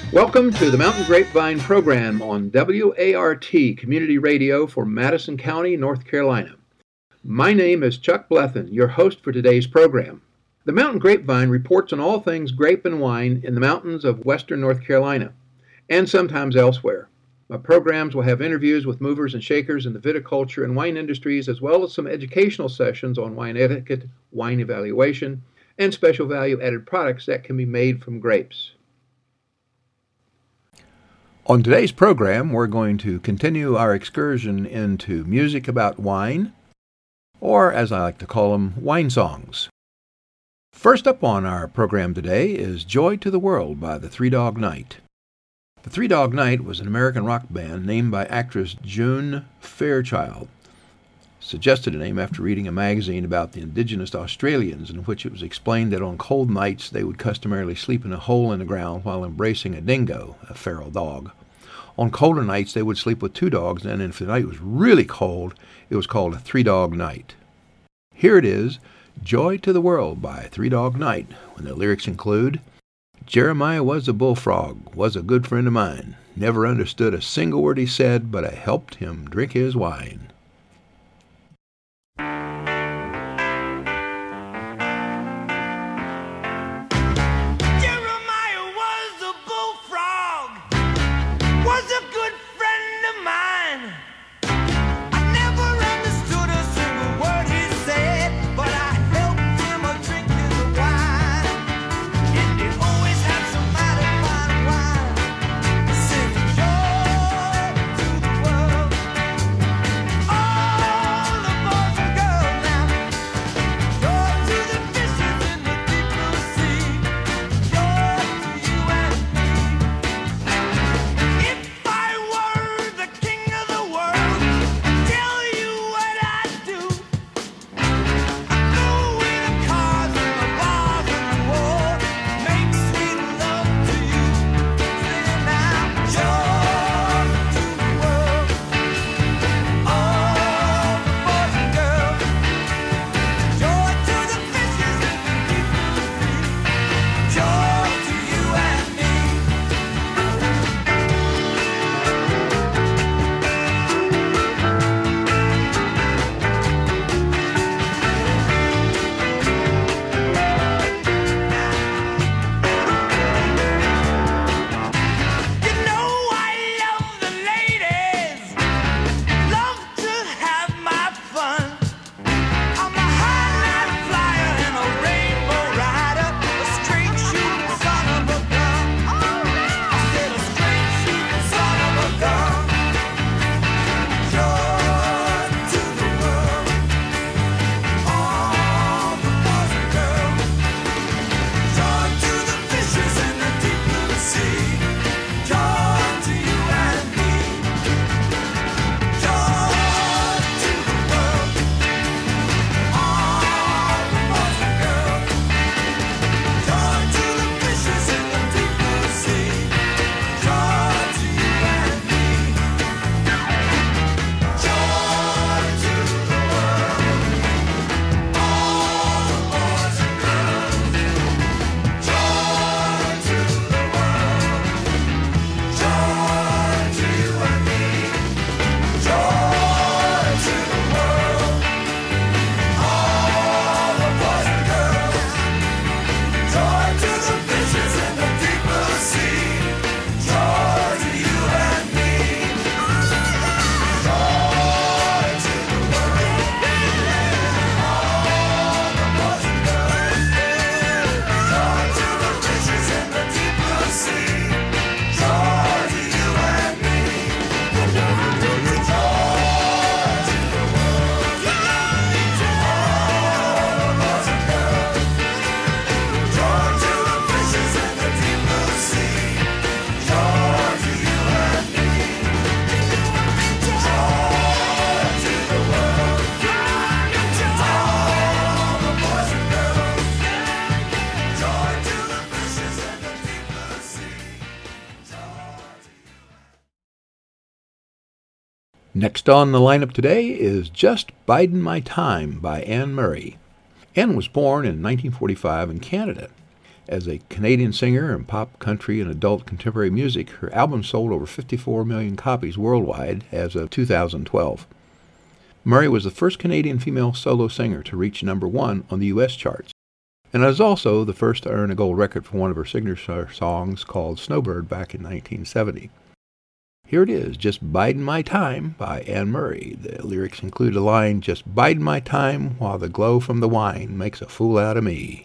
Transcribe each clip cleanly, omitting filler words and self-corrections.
Welcome to the Mountain Grapevine program on WART Community Radio for Madison County, North Carolina. My name is Chuck Blethen, your host for today's program. The Mountain Grapevine reports on all things grape and wine in the mountains of western North Carolina, and sometimes elsewhere. My programs will have interviews with movers and shakers in the viticulture and wine industries, as well as some educational sessions on wine etiquette, wine evaluation, and special value-added products that can be made from grapes. On today's program, we're going to continue our excursion into music about wine, or as I like to call them, wine songs. First up on our program today is Joy to the World by the Three Dog Night. The Three Dog Night was an American rock band named by actress June Fairchild. Suggested a name after reading a magazine about the indigenous Australians, in which it was explained that on cold nights they would customarily sleep in a hole in the ground while embracing a dingo, a feral dog. On colder nights they would sleep with two dogs, and if the night was really cold, it was called a three-dog night. Here it is, Joy to the World by Three Dog Night, when the lyrics include, Jeremiah was a bullfrog, was a good friend of mine, never understood a single word he said, but I helped him drink his wine. Next on the lineup today is Just Bidin' My Time by Anne Murray. Anne was born in 1945 in Canada. As a Canadian singer in pop, country, and adult contemporary music, her album sold over 54 million copies worldwide as of 2012. Murray was the first Canadian female solo singer to reach number 1 on the U.S. charts, and is also the first to earn a gold record for one of her signature songs called Snowbird back in 1970. Here it is, Just Bidin' My Time by Anne Murray. The lyrics include a line, "Just bidin' my time while the glow from the wine makes a fool out of me."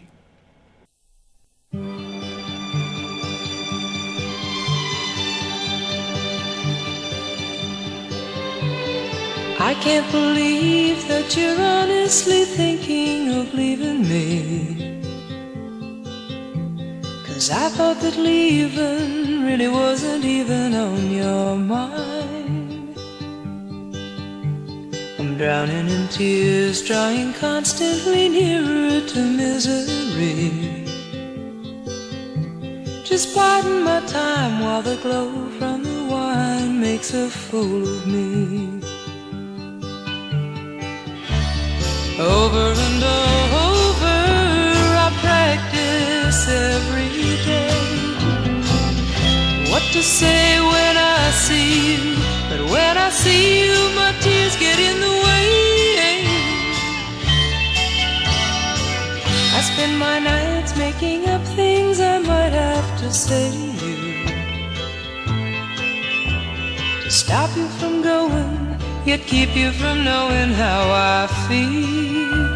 I can't believe that you're honestly thinking of leaving me, 'cause I thought that leaving really wasn't even on your mind. I'm drowning in tears, drawing constantly nearer to misery. Just biding my time while the glow from the wine makes a fool of me. Over and over I practice every day what to say when I see you, but when I see you my tears get in the way. I spend my nights making up things I might have to say to you, to stop you from going, yet keep you from knowing how I feel.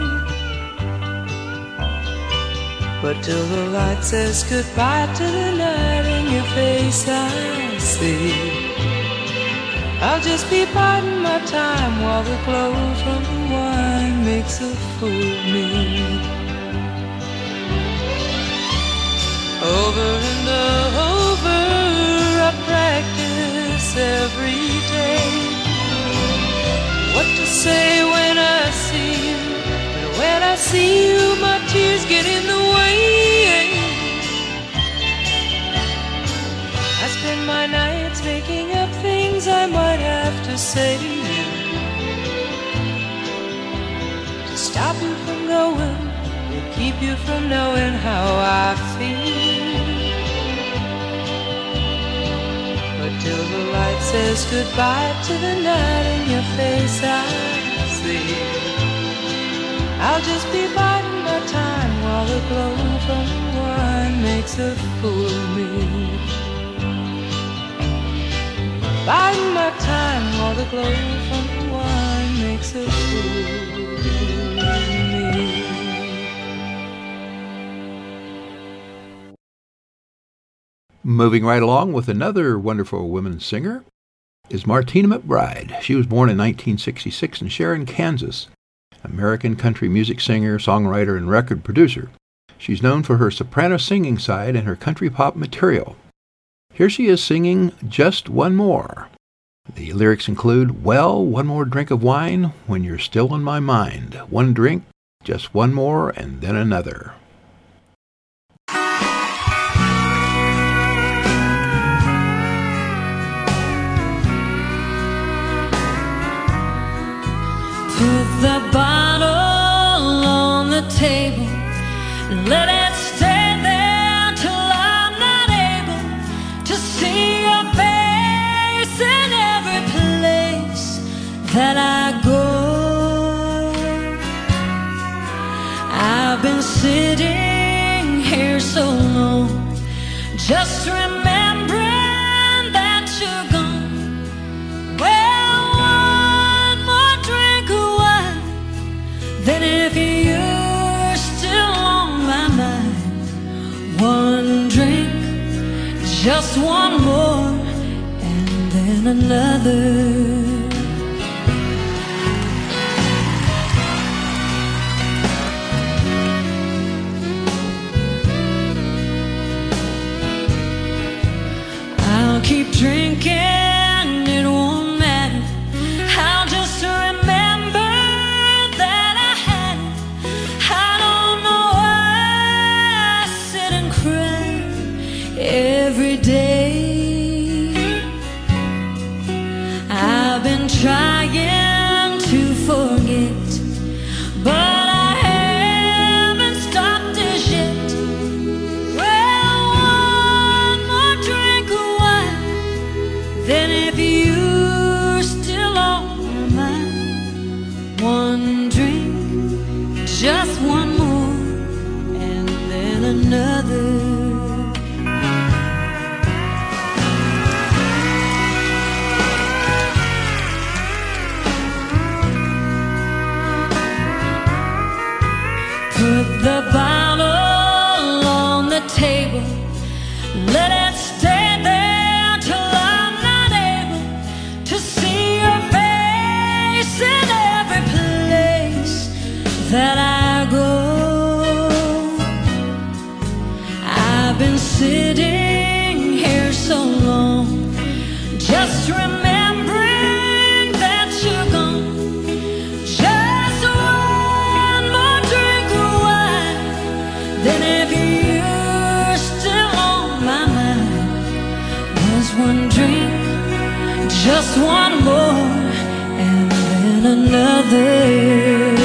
But till the light says goodbye to the night in your face I see, I'll just be biding my time while the glow from the wine makes a fool of me. Over and over I practice every day what to say when I see you, but when I see you my tears get in the way. I spend my nights making up things I might have to say to you, to stop you from going and keep you from knowing how I feel. But till the light says goodbye to the night in your face I see, I'll just be biding my time while the glow from the wine makes a fool of me. Biding my time while the glow from the wine makes a fool of me. Moving right along with another wonderful women singer is Martina McBride. She was born in 1966 in Sharon, Kansas. American country music singer, songwriter, and record producer. She's known for her soprano singing side and her country pop material. Here she is singing Just One More. The lyrics include, "Well, one more drink of wine when you're still in my mind. One drink, just one more, and then another." Put the bottle on the table and let it stay there till I'm not able to see your face in every place that I go. I've been sitting here so long, just remembering that you're gone. Well, one more drink of wine, then if you're still on my mind, one drink, just one more, and then another. I'll keep drinking, it won't matter. I'll just remember that I had it. I don't know why I sit and cry every day. I've been trying to forget, but I haven't stopped as yet. Well, just one more, and then another. Put the bottle on the table, let it stay there till I'm not able to see your face in every place that I go. I've been sitting here so long, just remembering that you're gone. Just one more drink of wine, then if you're still on my mind, was one drink, just one more, and then another.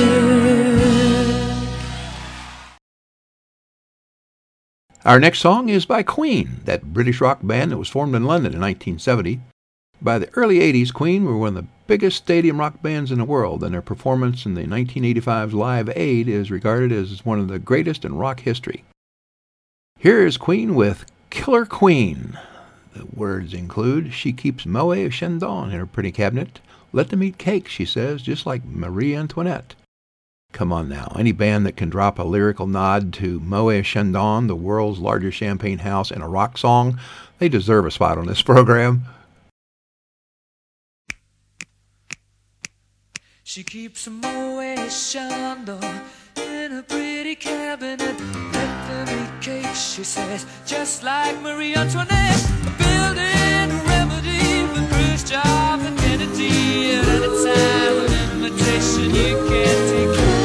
Our next song is by Queen, that British rock band that was formed in London in 1970. By the early 80s, Queen were one of the biggest stadium rock bands in the world, and their performance in the 1985's Live Aid is regarded as one of the greatest in rock history. Here is Queen with Killer Queen. The words include, she keeps Moët Chandon in her pretty cabinet. Let them eat cake, she says, just like Marie Antoinette. Come on now, any band that can drop a lyrical nod to Moët Chandon, the world's largest champagne house, in a rock song, they deserve a spot on this program. She keeps a Moët Chandon in a pretty cabinet. Let them eat cake, she says, just like Marie Antoinette. Building a remedy for Khrushchev and Kennedy. At any time, an invitation you can't decline.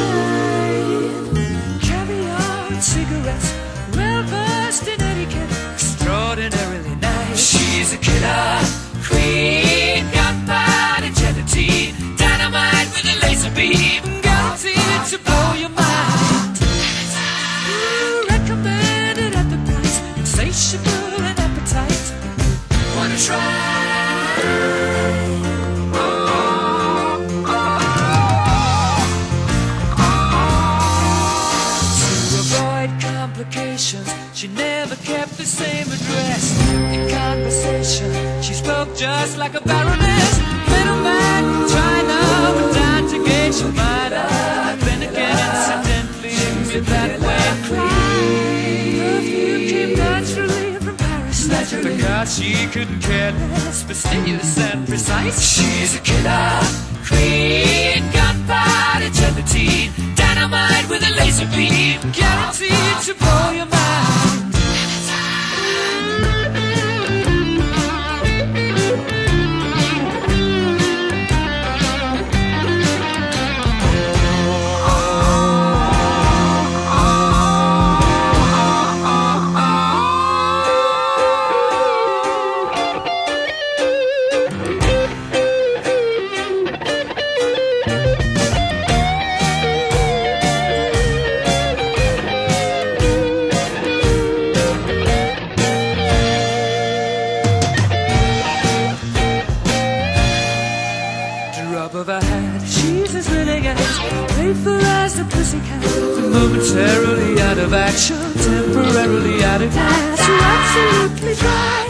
Caviar and cigarettes, well versed in etiquette, extraordinarily nice. She's a killer queen, gunpowder gelatine, dynamite with a laser beam, guaranteed to blow your mind. Recommended at the price, insatiable and appetite. Wanna try? To avoid complications, she never kept the same address. In conversation, she spoke just like a baroness. Middleman from China, but down to gauge your mind. Then again, incidentally, me that way. Perfume came naturally from Paris. Because she couldn't care less, fastidious and precise. She's a killer queen, gunpowder gelatine, dynamite with a laser beam, guaranteed to blow your mind. Momentarily out of action, temporarily out of gas, you're absolutely dry.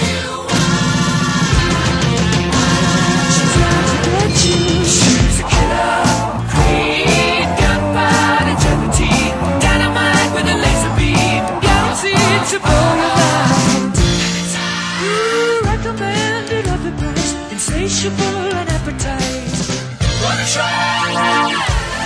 She's out to get you. She's a killer queen, gunpowder gelatine, dynamite with a laser beam, guaranteed to blow your mind. Recommended at the price, insatiable and appetite. Wanna try?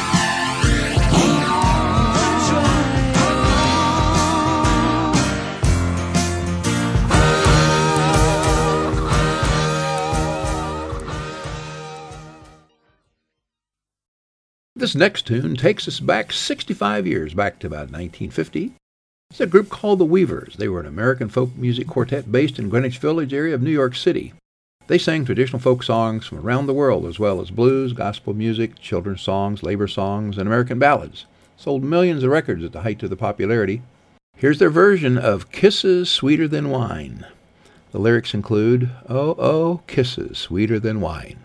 This next tune takes us back 65 years, back to about 1950. It's a group called the Weavers. They were an American folk music quartet based in Greenwich Village area of New York City. They sang traditional folk songs from around the world, as well as blues, gospel music, children's songs, labor songs, and American ballads. Sold millions of records at the height of their popularity. Here's their version of Kisses Sweeter Than Wine. The lyrics include, "Oh, oh, kisses sweeter than wine."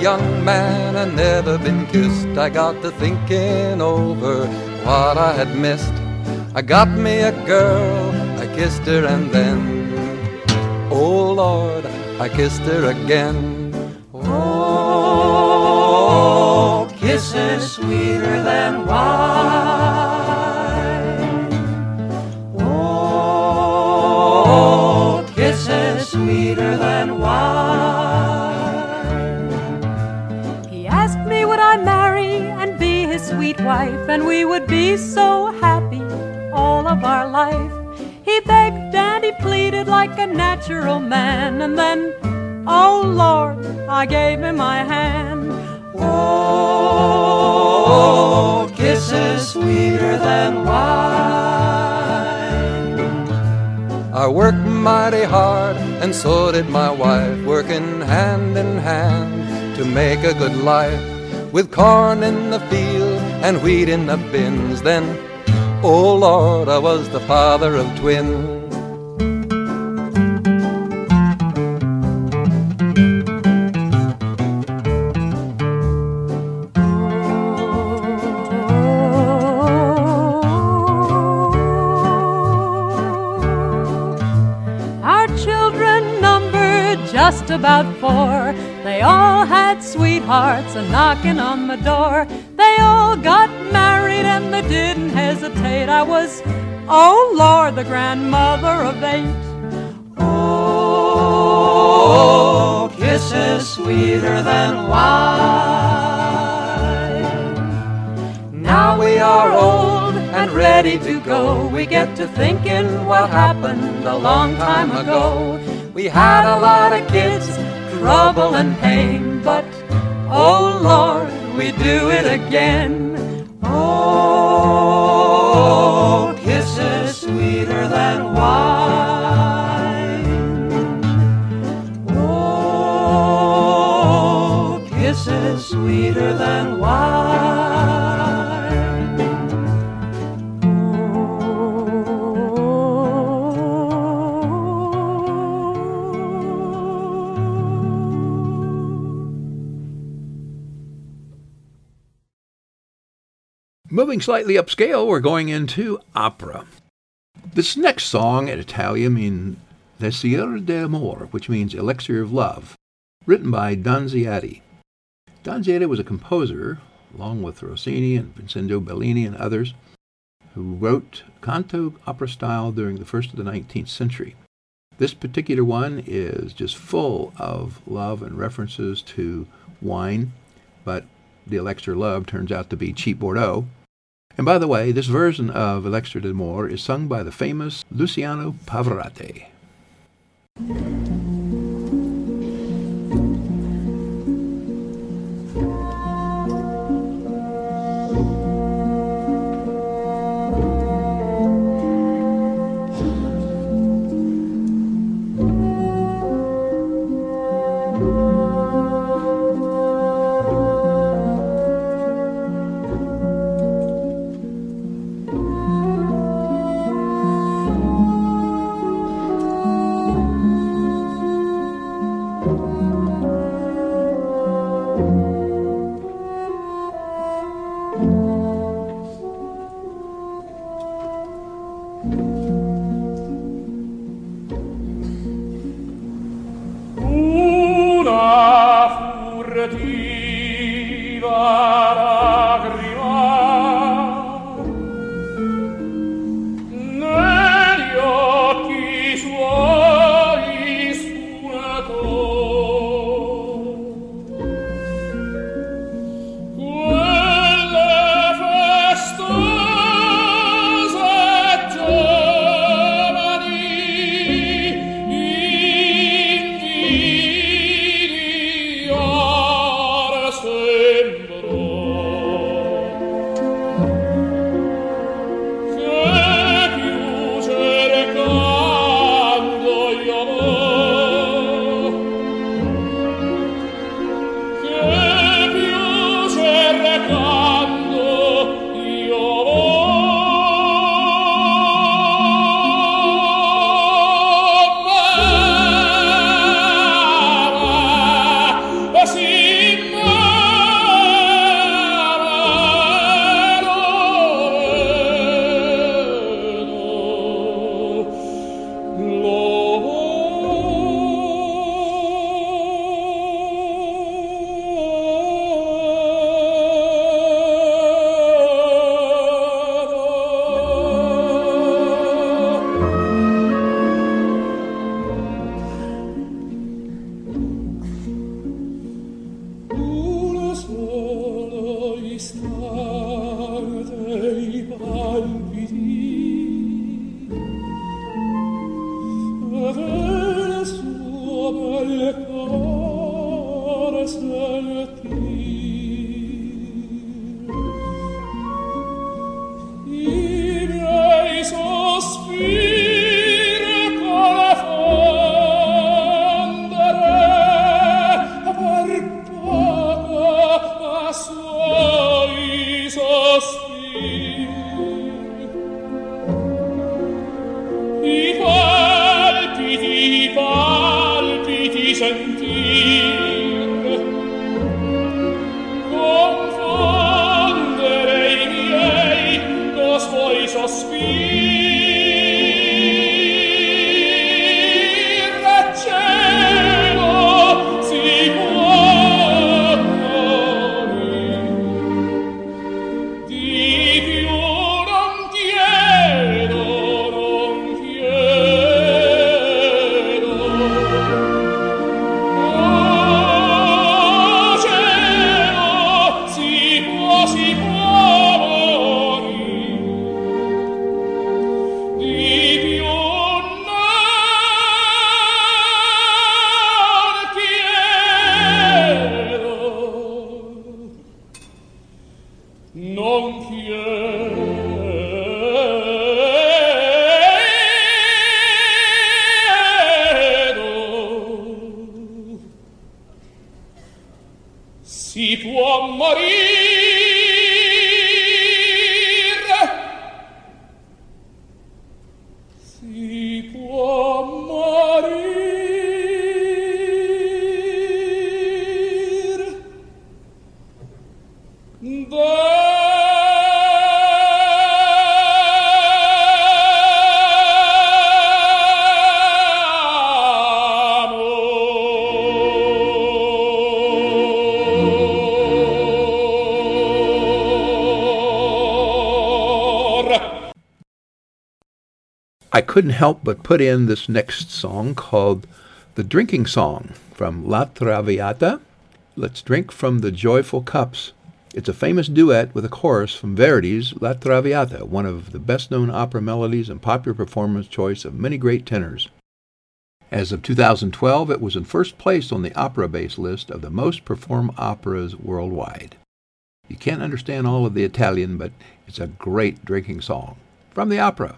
young man and never been kissed, I got to thinking over what I had missed. I got me a girl, I kissed her and then, oh Lord, I kissed her again. Oh, kisses sweeter than wine. Oh, kisses sweeter than wine. He asked me would I marry and be his sweet wife, and we would be so happy all of our life. He begged and he pleaded like a natural man, and then, oh Lord, I gave him my hand. Oh, kisses sweeter than wine. I worked mighty hard, and so did my wife, working hand in hand to make a good life. With corn in the field and wheat in the bins, then, oh Lord, I was the father of twins. Just about 4. They all had sweethearts and knocking on the door. They all got married and they didn't hesitate. I was, oh Lord, the grandmother of 8. Oh, kisses sweeter than wine. Now we are old and ready to go. We get to thinking what happened a long time ago. We had a lot of kids, trouble and pain, but, oh Lord, we do it again. Oh, kisses sweeter than wine. Oh, kisses sweeter than wine. Moving slightly upscale, we're going into opera. This next song in Italian means Elixir d'Amore, which means Elixir of Love, written by Donizetti. Donizetti was a composer, along with Rossini and Vincenzo Bellini and others, who wrote canto opera style during the first of the 19th century. This particular one is just full of love and references to wine, but the Elixir Love turns out to be cheap Bordeaux. And by the way, this version of Elixir d'Amore is sung by the famous Luciano Pavarotti. Quelle festose gioia suoi sospiri e cielo si può morire di più non chiedo si può morire di più non chiedo, si può morire. Si può morire I couldn't help but put in this next song called The Drinking Song from La Traviata. Let's drink from the joyful cups. It's a famous duet with a chorus from Verdi's La Traviata, one of the best-known opera melodies and popular performance choice of many great tenors. As of 2012, it was in first place on the Opera Base list of the most performed operas worldwide. You can't understand all of the Italian, but it's a great drinking song. From the opera.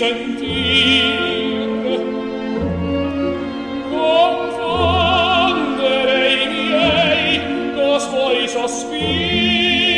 sentir, confondere i miei lo suoi sospiri.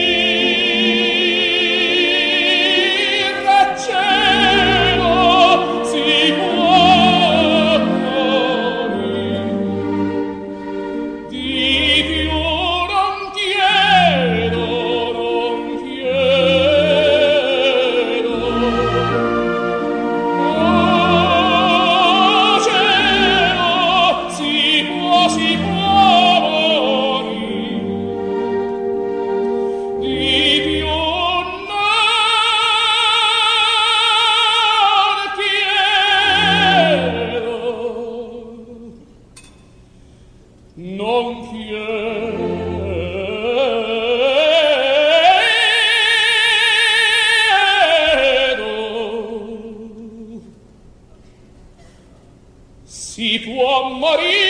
Si può morire,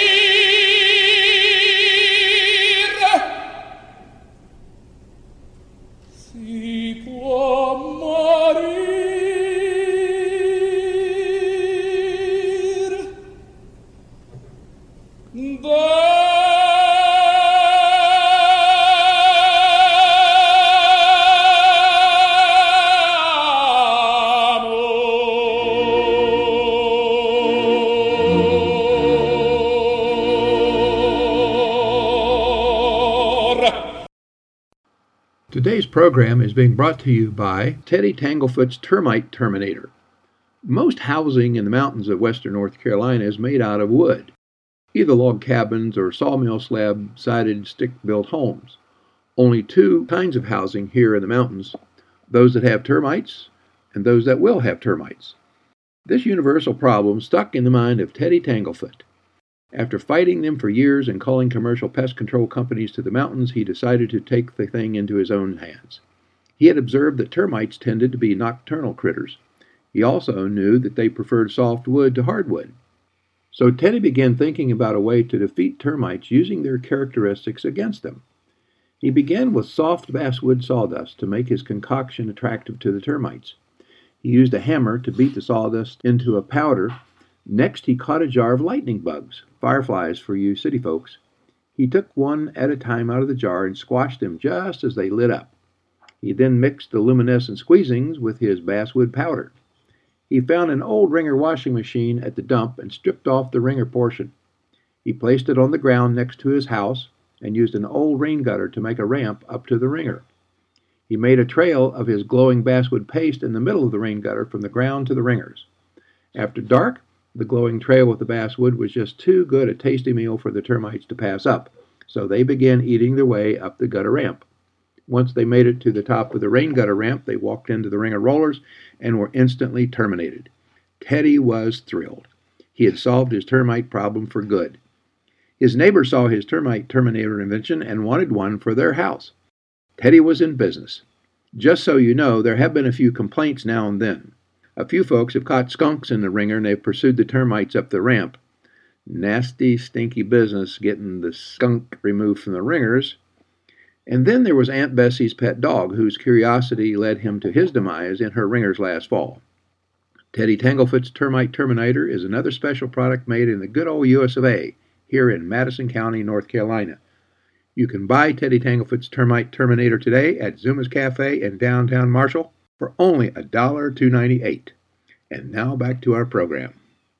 si può morire, Today's program is being brought to you by Teddy Tanglefoot's Termite Terminator. Most housing in the mountains of western North Carolina is made out of wood, either log cabins or sawmill slab-sided stick-built homes. Only two kinds of housing here in the mountains, those that have termites and those that will have termites. This universal problem stuck in the mind of Teddy Tanglefoot. After fighting them for years and calling commercial pest control companies to the mountains, he decided to take the thing into his own hands. He had observed that termites tended to be nocturnal critters. He also knew that they preferred soft wood to hardwood. So Teddy began thinking about a way to defeat termites using their characteristics against them. He began with soft basswood sawdust to make his concoction attractive to the termites. He used a hammer to beat the sawdust into a powder. Next, he caught a jar of lightning bugs, fireflies for you city folks. He took one at a time out of the jar and squashed them just as they lit up. He then mixed the luminescent squeezings with his basswood powder. He found an old wringer washing machine at the dump and stripped off the wringer portion. He placed it on the ground next to his house and used an old rain gutter to make a ramp up to the wringer. He made a trail of his glowing basswood paste in the middle of the rain gutter from the ground to the ringers. After dark, the glowing trail with the basswood was just too good a tasty meal for the termites to pass up, so they began eating their way up the gutter ramp. Once they made it to the top of the rain gutter ramp, they walked into the wringer rollers and were instantly terminated. Teddy was thrilled. He had solved his termite problem for good. His neighbors saw his termite terminator invention and wanted one for their house. Teddy was in business. Just so you know, there have been a few complaints now and then. A few folks have caught skunks in the wringer and they've pursued the termites up the ramp. Nasty, stinky business getting the skunk removed from the ringers. And then there was Aunt Bessie's pet dog, whose curiosity led him to his demise in her ringers last fall. Teddy Tanglefoot's Termite Terminator is another special product made in the good old US of A, here in Madison County, North Carolina. You can buy Teddy Tanglefoot's Termite Terminator today at Zuma's Cafe in downtown Marshall for only $1.298. And now back to our program.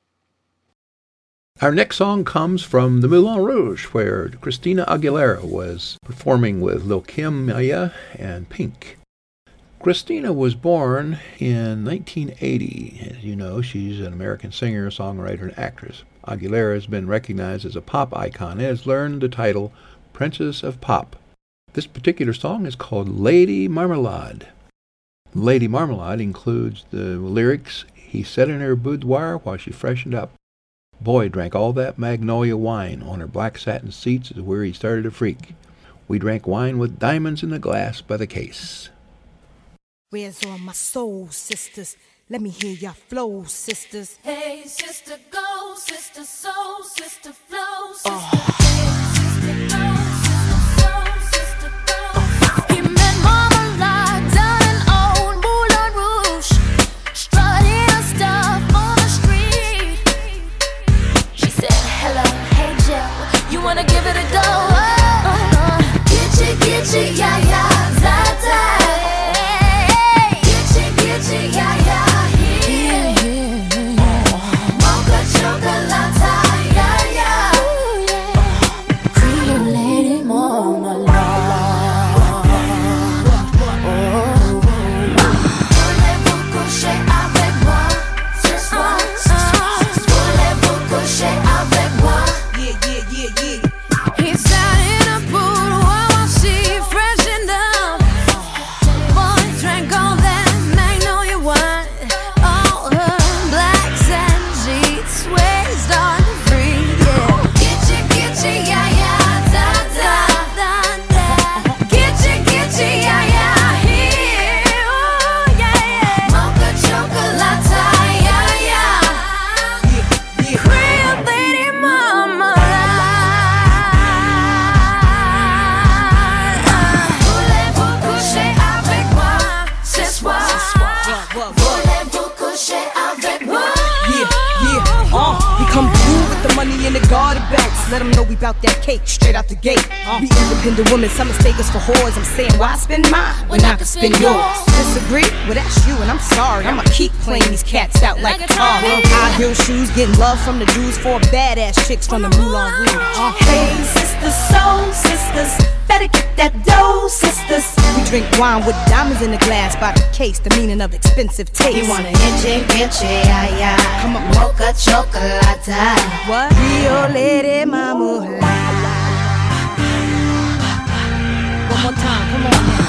Our next song comes from the Moulin Rouge, where Christina Aguilera was performing with Lil Kim, Maya, and Pink. Christina was born in 1980. As you know, she's an American singer, songwriter, and actress. Aguilera has been recognized as a pop icon and has earned the title Princess of Pop. This particular song is called Lady Marmalade. Lady Marmalade includes the lyrics, "He sat in her boudoir while she freshened up. Boy drank all that magnolia wine. On her black satin seats is where he started to freak. We drank wine with diamonds in the glass by the case." Where's all my soul sisters? Let me hear your flow, sisters. Hey, sister, go, sister, soul, sister, flow, sister. Hey, sister, go, sister, soul, sister, go. He met Marmalade down in old Moulin Rouge, strutting a style. Put the money in the garter belts. Let them know we bout that cake straight out the gate. We independent women, some mistake us for whores. I'm saying, why spend mine when I can spend yours? Disagree? Well, that's you, and I'm sorry. I'ma keep playing these cats out like a car. High heel shoes, getting love from the Jews. 4 badass chicks from the Moulin Rouge. Hey, sisters, soul sisters, better get that dough, sisters. We drink wine with diamonds in the glass by the case, the meaning of expensive taste. You want an inche, ay, ay. Come on. Mocha chocolate. What? Rio Lady Mama. One more time, come on now.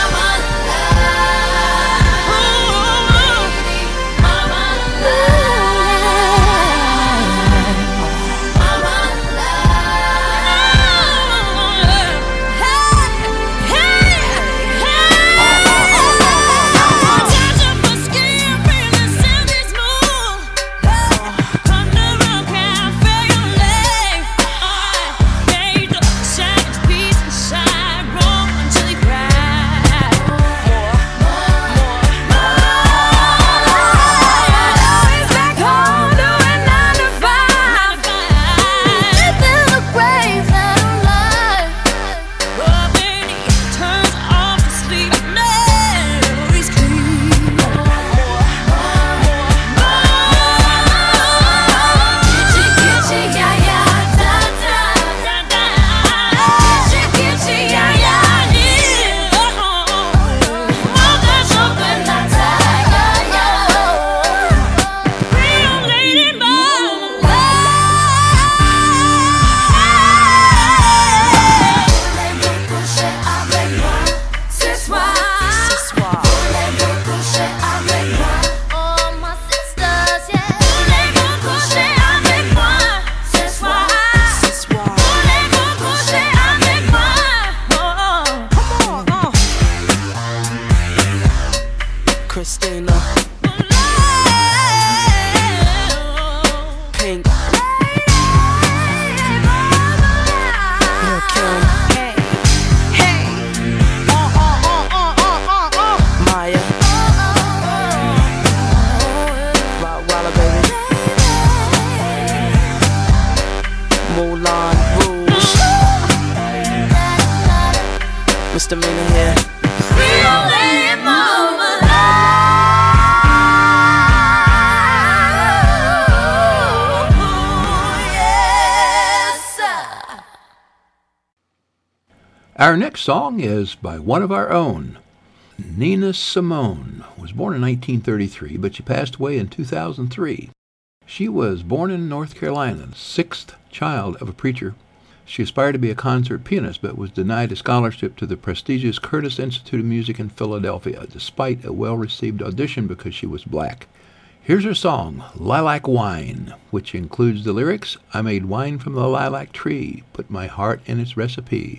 Misdemeanor here. Our next song is by one of our own. Nina Simone was born in 1933, but she passed away in 2003. She was born in North Carolina, the 6th child of a preacher. She aspired to be a concert pianist, but was denied a scholarship to the prestigious Curtis Institute of Music in Philadelphia, despite a well-received audition because she was black. Here's her song, Lilac Wine, which includes the lyrics, I made wine from the lilac tree, put my heart in its recipe.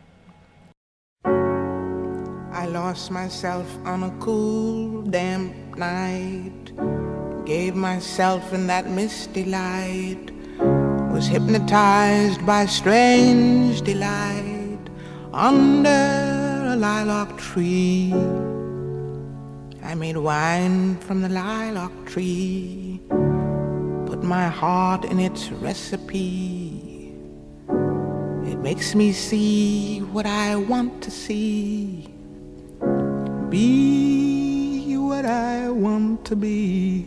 I lost myself on a cool, damp night, gave myself in that misty light, was hypnotized by strange delight under a lilac tree. I made wine from the lilac tree, put my heart in its recipe. It makes me see what I want to see, be what I want to be.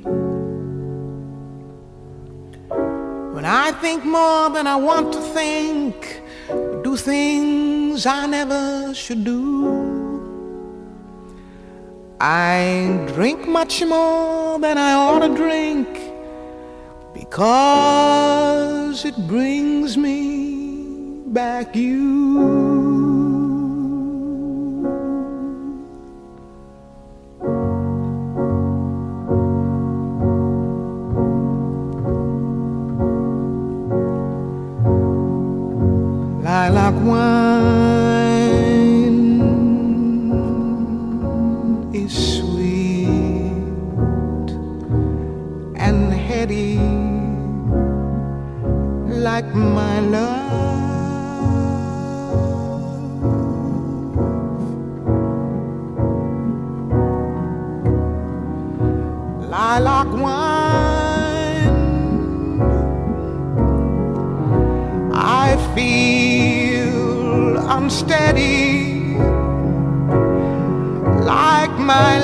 When I think more than I want to think, do things I never should do. I drink much more than I ought to drink, because it brings me back you. Lilac wine is sweet and heady like my love. Lilac wine my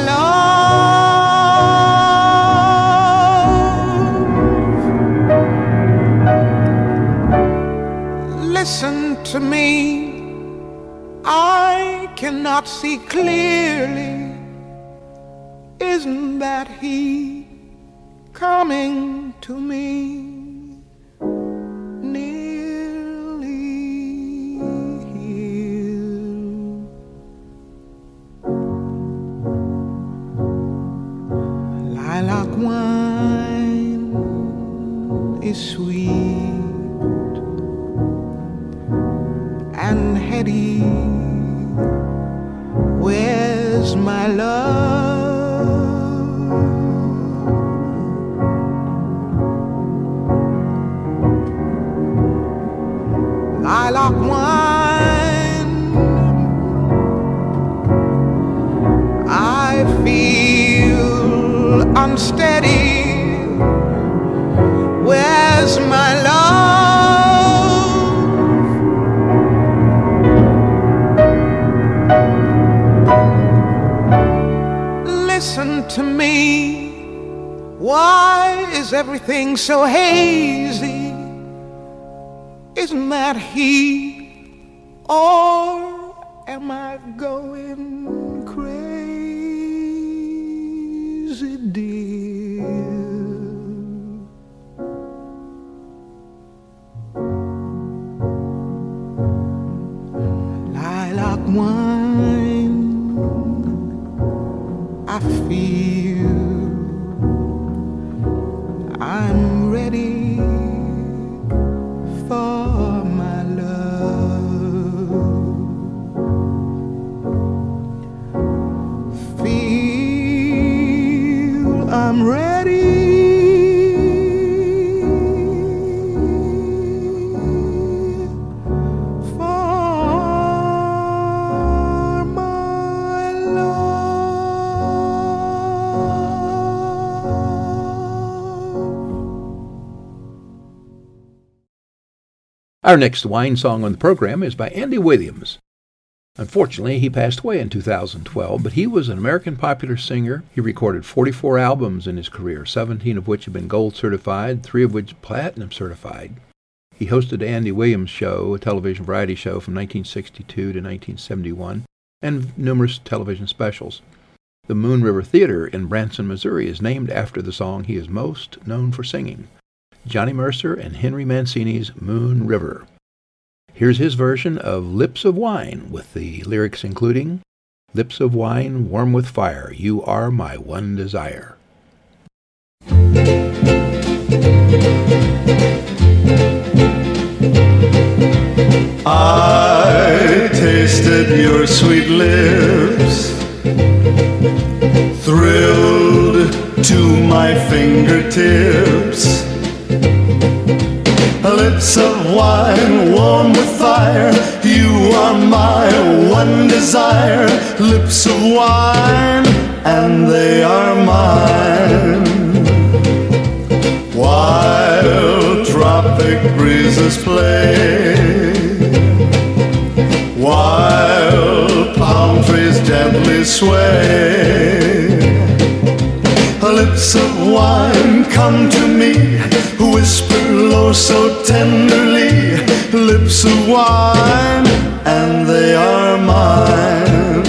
love. Listen to me, I cannot see clearly. Isn't that he coming to me? Lilac wine is sweet and heady. Where's my love? Lilac wine, I feel unsteady. Where's my love? Listen to me, why is everything so hazy? Isn't that he, or am I going crazy, dear? Lilac wine, I feel I'm ready for my love. Feel I'm ready for my Our next wine song on the program is by Andy Williams. Unfortunately, he passed away in 2012, but he was an American popular singer. He recorded 44 albums in his career, 17 of which have been gold certified, 3 of which platinum certified. He hosted the Andy Williams Show, a television variety show from 1962 to 1971, and numerous television specials. The Moon River Theater in Branson, Missouri is named after the song he is most known for singing, Johnny Mercer and Henry Mancini's Moon River. Here's his version of Lips of Wine, with the lyrics including, Lips of wine warm with fire, you are my one desire. I tasted your sweet lips, thrilled to my fingertips. Lips of wine warm with fire, you are my one desire. Lips of wine, and they are mine. While tropic breezes play, while palm trees gently sway, lips of wine come to me, whisper low so tenderly. Lips of wine, and they are mine.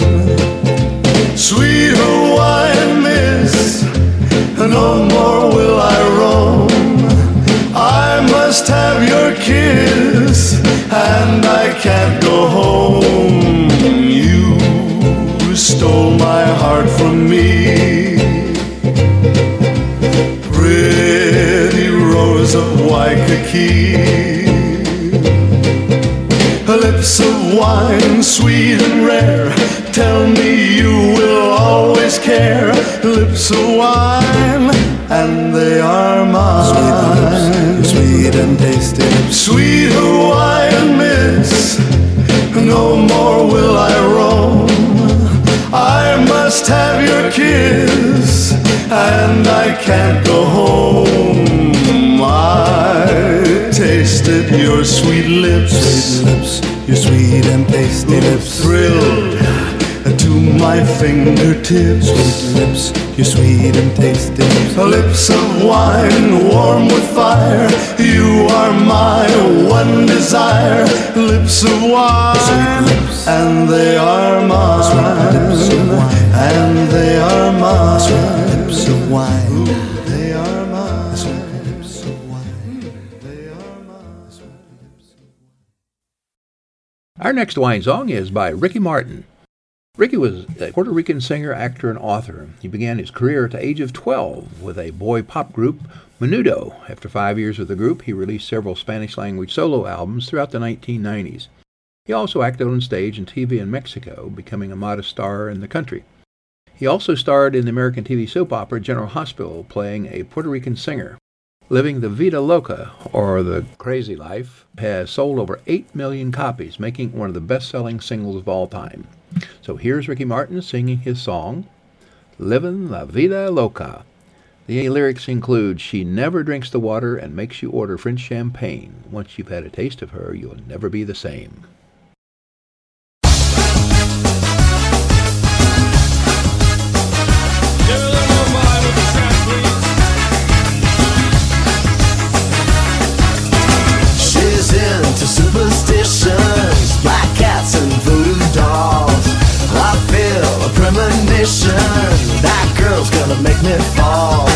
Sweeter wine, miss, no more will I roam. I must have your kiss, and I can't go home. You stole my heart from me, pretty rose of Waikiki. Lips of wine, sweet and rare, tell me you will always care. Lips of wine, and they are mine. Sweet and tasty lips, sweeter wine, miss, no more will I roam. I must have your kiss, and I can't go home. I tasted your sweet lips, your sweet and tasty lips, thrilled to my fingertips. Sweet lips, you're sweet and tasty. Lips of wine, warm with fire. You are my one desire. Lips of wine, sweet lips, and they are mine. Sweet lips of wine, and they are mine. Sweet lips of wine. Ooh, they are mine. Sweet lips of wine. They are mine. Our next wine song is by Ricky Martin. Ricky was a Puerto Rican singer, actor, and author. He began his career at the age of 12 with a boy pop group, Menudo. After 5 years with the group, he released several Spanish-language solo albums throughout the 1990s. He also acted on stage and TV in Mexico, becoming a modest star in the country. He also starred in the American TV soap opera General Hospital, playing a Puerto Rican singer. Living the Vida Loca, or The Crazy Life, has sold over 8 million copies, making it one of the best-selling singles of all time. So here's Ricky Martin singing his song, Livin' La Vida Loca. The lyrics include, she never drinks the water and makes you order French champagne. Once you've had a taste of her, you'll never be the same. She's into superstitions, black cats and voodoo dolls. I feel a premonition, that girl's gonna make me fall.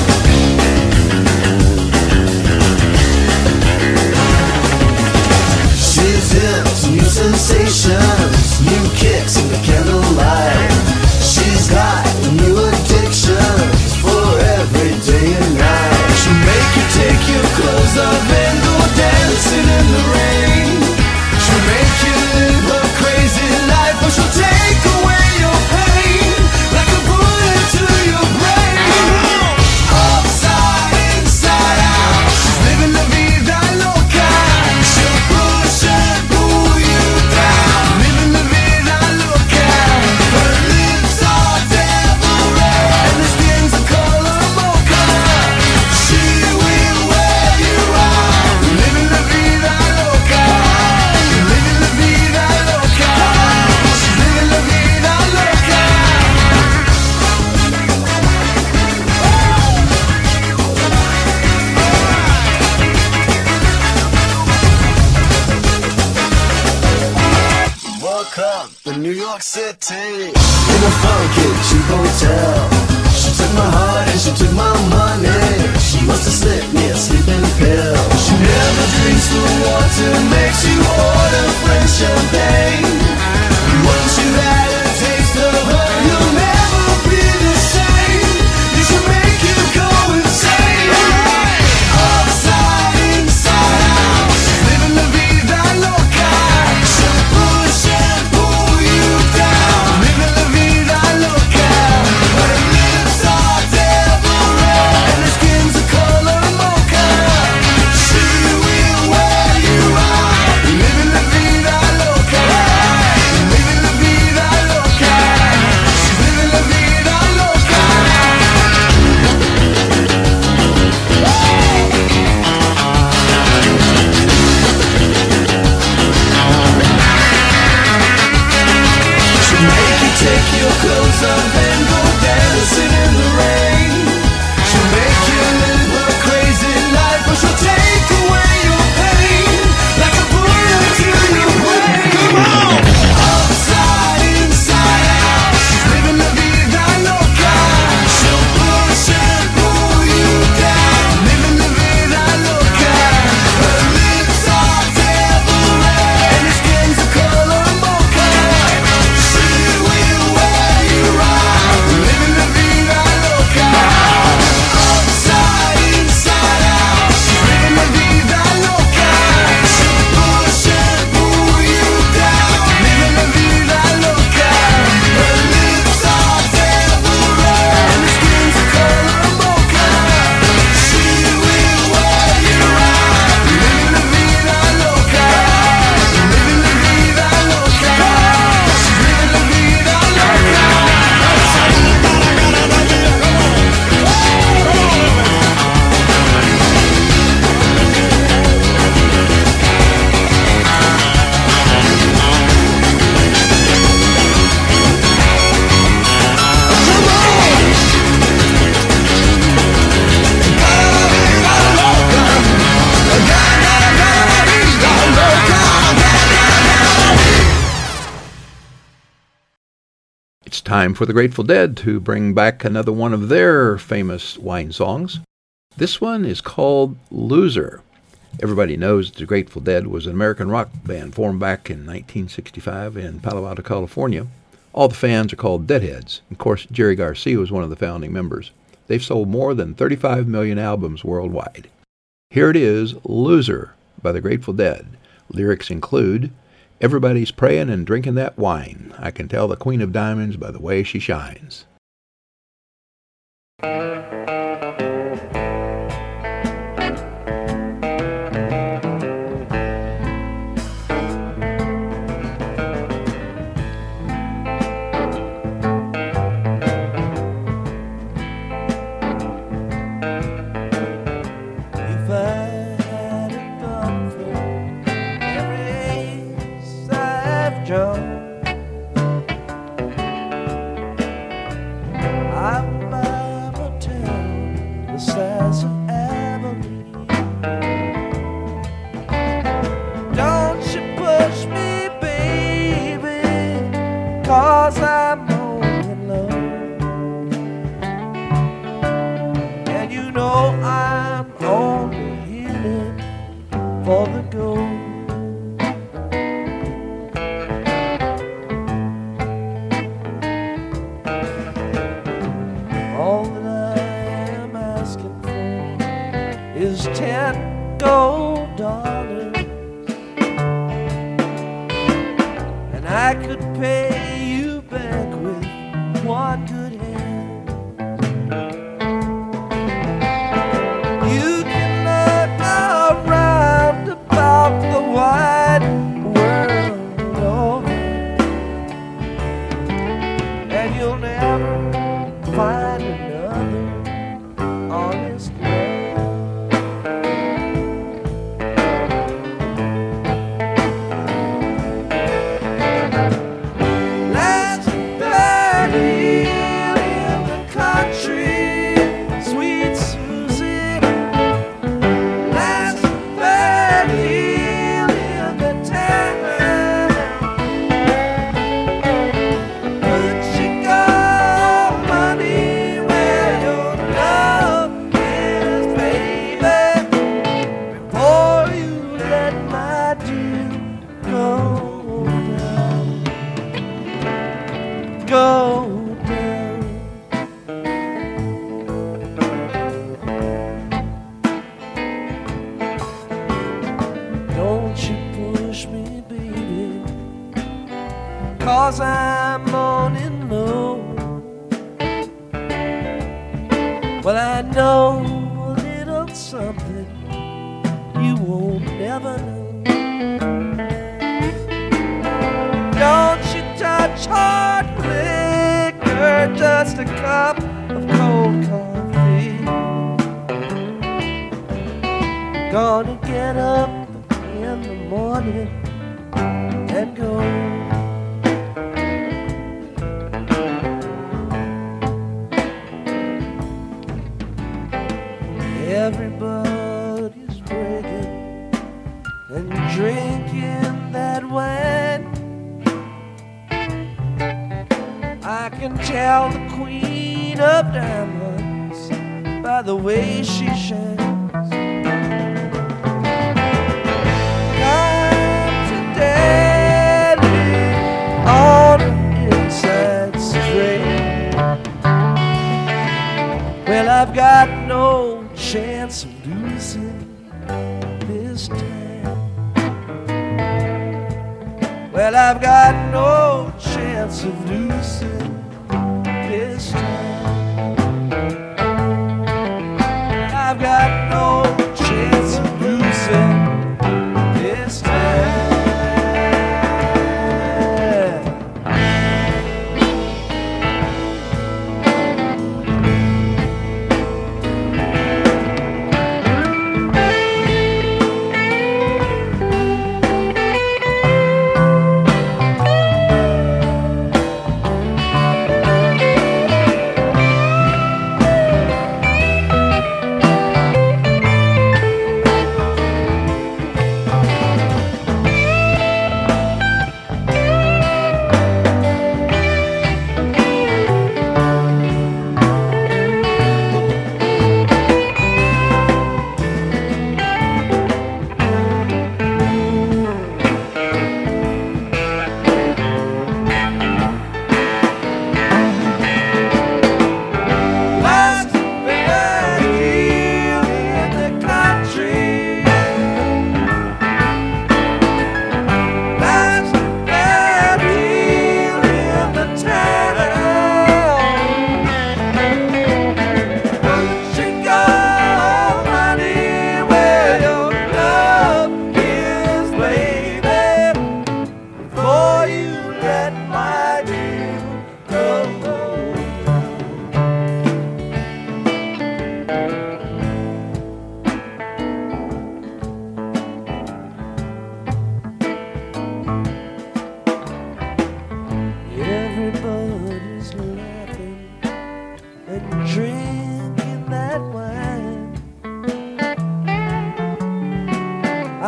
She's into new sensations, new kicks in the candlelight. She's got new addictions for every day and night. She'll make you take your clothes off and go dancing in the rain. She'll make you live a crazy life, or she'll take away your pain like a bullet to your brain. Upside, inside out, she's living la vida loca. She'll push and pull you down, living la vida loca. Her lips are devil red and her skin's a color mocha. She will wear you out, living la vida loca. Living la vida loca. She's living la vida loca. Woke up in New York City in a funky cheap hotel. She took my heart and she took my money. She must have slipped me a sleeping pill. She never drinks the water, makes you order French champagne. Once you've had a taste of her, you'll never be the same. You should make you go insane. Upside, inside out, she's living la vida loca. She'll push and pull you down, living la vida loca. Her time for the Grateful Dead to bring back another one of their famous wine songs. This one is called Loser. Everybody knows the Grateful Dead was an American rock band formed back in 1965 in Palo Alto, California. All the fans are called Deadheads. Of course, Jerry Garcia was one of the founding members. They've sold more than 35 million albums worldwide. Here it is, Loser by the Grateful Dead. Lyrics include, "Everybody's praying and drinking that wine. I can tell the Queen of Diamonds by the way she shines."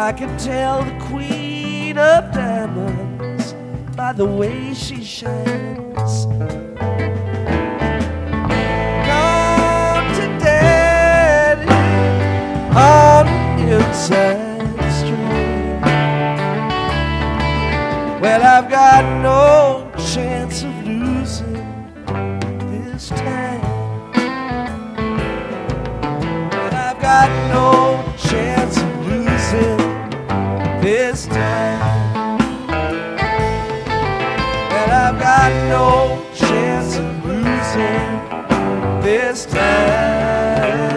I can tell the queen of diamonds by the way she shines. Come to daddy on the inside street. Well, I've got no chance of losing this time. Well, I've got no chance of losing this time. And I've got no chance of losing this time.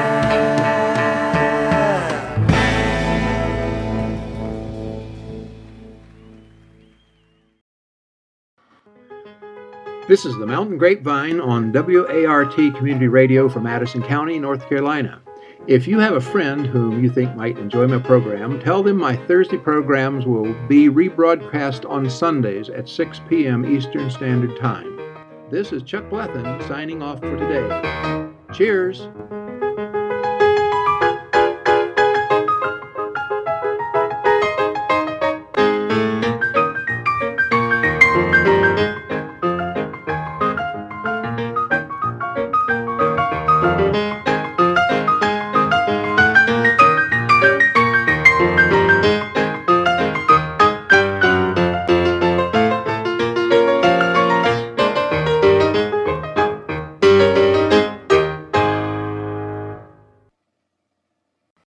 This is the Mountain Grapevine on WART Community Radio from Madison County, North Carolina. If you have a friend whom you think might enjoy my program, tell them my Thursday programs will be rebroadcast on Sundays at 6 p.m. Eastern Standard Time. This is Chuck Blethen signing off for today. Cheers!